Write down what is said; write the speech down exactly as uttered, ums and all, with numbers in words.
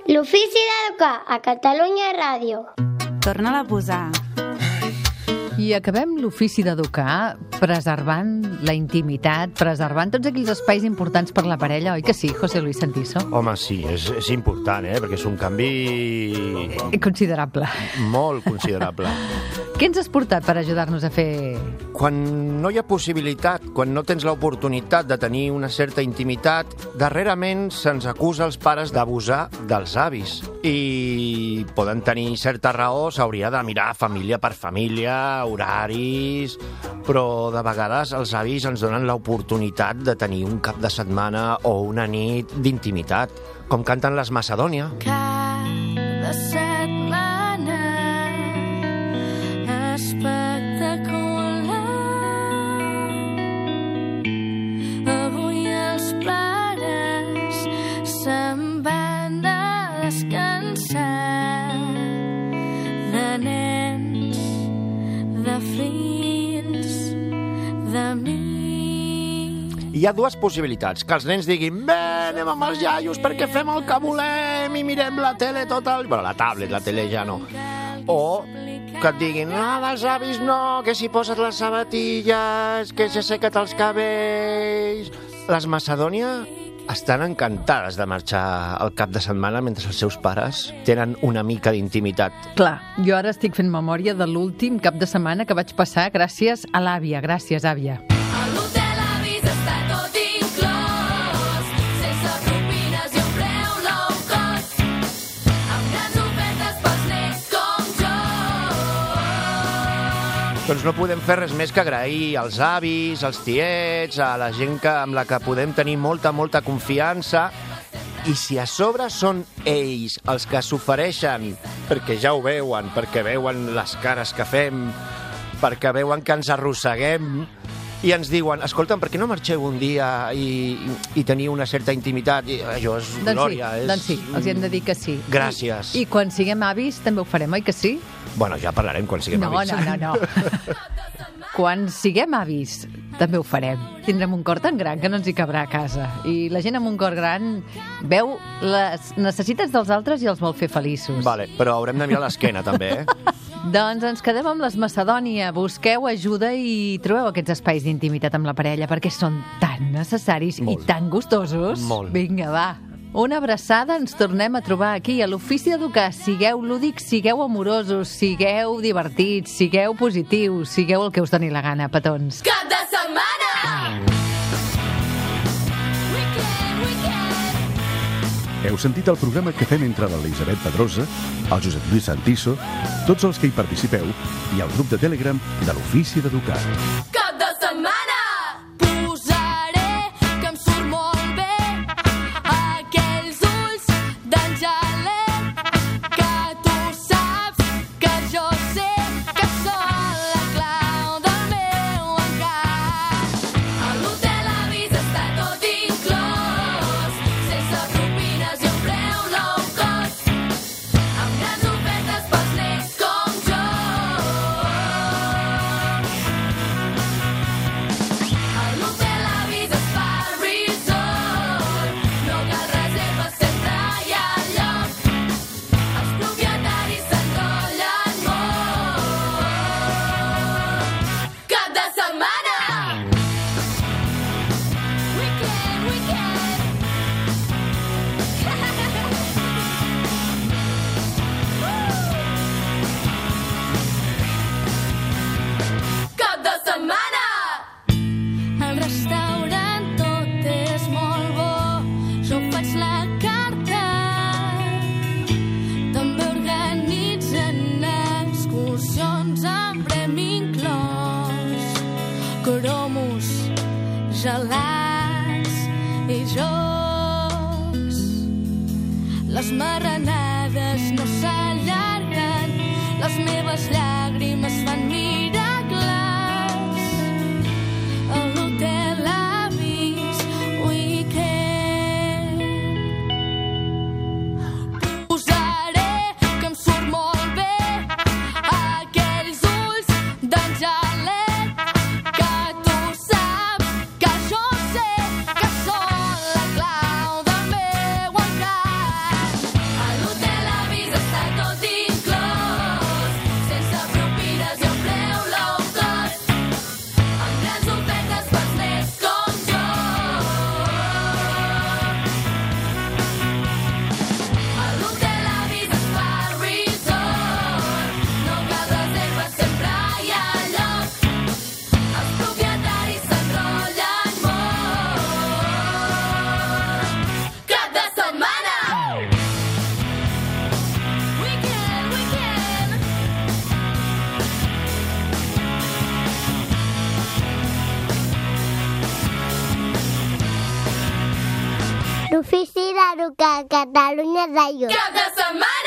L'ofici d'educar a Catalunya Ràdio. Torna-la a posar. I acabem l'ofici d'educar preservant la intimitat, preservant tots aquells espais importants per la parella, oi que sí, José Luis Santiso? Home, sí, és, és important, eh? Perquè és un canvi... Considerable. Molt considerable. Què ens has portat per ajudar-nos a fer... Quan no hi ha possibilitat, quan no tens l'oportunitat de tenir una certa intimitat, darrerament se'ns acusa els pares d'abusar dels avis. I poden tenir certa raó, s'hauria de mirar família per família, horaris, però de vegades els avis ens donen l'oportunitat de tenir un cap de setmana o una nit d'intimitat, com canten les Macedònia. Cada setmana espectacular. Avui els pares se'n van de descansar, de nens, de fills, d'amics. Hi ha dues possibilitats, que els nens diguin bé, anem amb els iaios perquè fem el que volem i mirem la tele tot el... Bueno, la tablet, la tele ja no. O que et diguin, ah, dels avis no, que si poses les sabatilles, que s'asseca't els cabells... Les Macedònia estan encantades de marxar al cap de setmana mentre els seus pares tenen una mica d'intimitat. Clar, jo ara estic fent memòria de l'últim cap de setmana que vaig passar gràcies a l'àvia. Gràcies, àvia. A l'hotel Avis està tot inclòs, sense propines i un preu low cost, amb grans ofertes pels nens com jo. Doncs no podem fer res més que agrair als avis, als tiets, a la gent que, amb la que podem tenir molta, molta confiança. I si a sobre són ells els que s'ofereixen, perquè ja ho veuen, perquè veuen les cares que fem, perquè veuen que ens arrosseguem, i ens diuen, escolta'm, per què no marxeu un dia i, i teniu una certa intimitat? I això és doncs glòria. Sí, és... doncs sí, els hi hem de dir que sí. Gràcies. I, I quan siguem avis també ho farem, oi que sí? Bueno, ja parlarem quan siguem no, avis. No, no, no. Quan siguem avis també ho farem. Tindrem un cor tan gran que no ens hi cabrà a casa. I la gent amb un cor gran veu les necessitats dels altres i els vol fer feliços. Vale, però haurem de mirar l'esquena també, eh? Doncs ens quedem amb les Macedònia. Busqueu ajuda i trobeu aquests espais d'intimitat amb la parella perquè són tan necessaris Molt. I tan gustosos. Molt. Vinga, va. Una abraçada, ens tornem a trobar aquí a l'Ofici d'Educar. Sigueu lúdics, sigueu amorosos, sigueu divertits, sigueu positius, sigueu el que us doni la gana, petons. Cap de setmana! Weekend, weekend. Heu sentit el programa que fem entre l'Elisabet Pedrosa, el Josep Lluís Santiso, tots els que hi participeu i el grup de Telegram de l'Ofici d'Educar. Cap de setmana! Posaré que em surt molt bé aquells ulls d'angelet, que tu saps que jo sé que són la clau del meu encant. A l'hotel Avis està tot inclòs, sense propines i un preu low cost, amb grans ofertes pels nens com jo. A l'hotel Avis es fa resort, no cal reserves, sempre hi ha lloc, els propietaris s'enrotllen molt. Cap de setmana! Weekend, weekend. Cap de setmana! Al restaurant tot és molt bo, jo faig la carta. També organitzen excursions amb premi inclòs, cromos, gelats i jocs. Les marranades no s'allarguen, les meves llàgrimes fan miracles. A l'hotel Avis Weekend posaré que em surt molt bé aquells ulls d'angelet, que tu saps que jo sé que són la clau del meu encant. A L'ofici d'educar a Catalunya Ràdio. Cap de setmana!